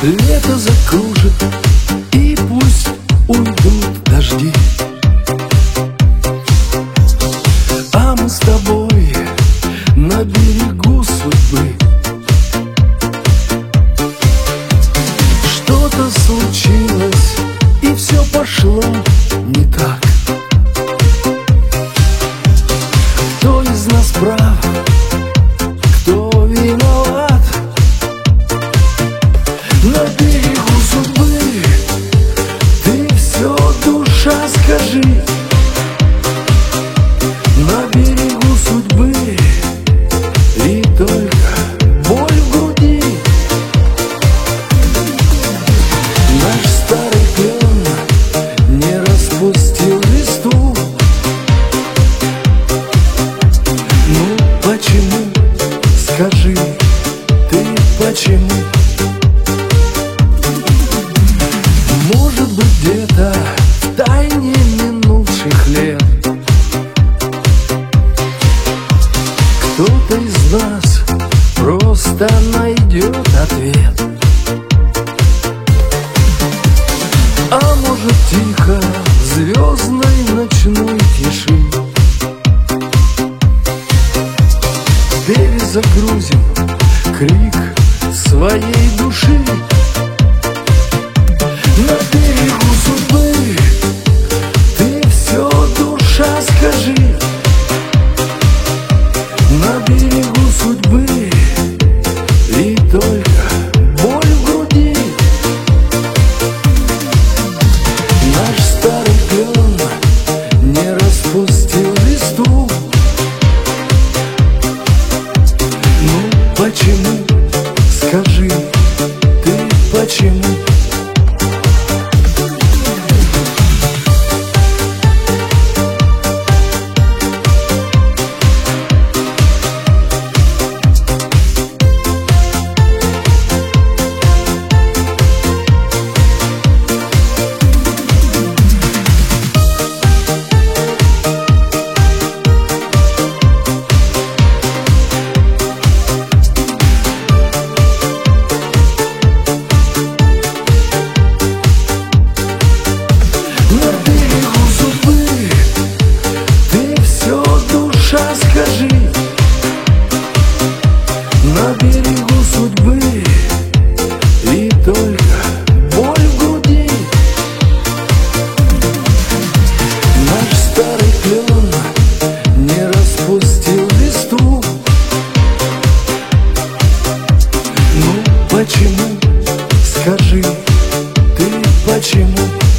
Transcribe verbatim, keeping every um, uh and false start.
Лето закружит, и пусть уйдут дожди, а мы с тобой на берегу судьбы. Что-то случилось, и все пошло не так. Кто из нас прав, кто виноват? На берегу судьбы ты все, душа, скажи. На берегу судьбы и только боль в груди. Наш старый клен не распустил листву. Ну почему, скажи ты, почему? Может быть, где-то в тайне минувших лет кто-то из нас просто найдет ответ. А может, тихо в звездной ночной тиши перезагрузим крик своей души. На берегу судьбы ты все, душа, скажи. На берегу судьбы и только боль в груди. Наш старый клен не распустил листву. Ну почему, скажи ты, почему? Скажи, на берегу судьбы и только боль в груди. Наш старый клен не распустил листву. Ну почему, скажи ты, почему?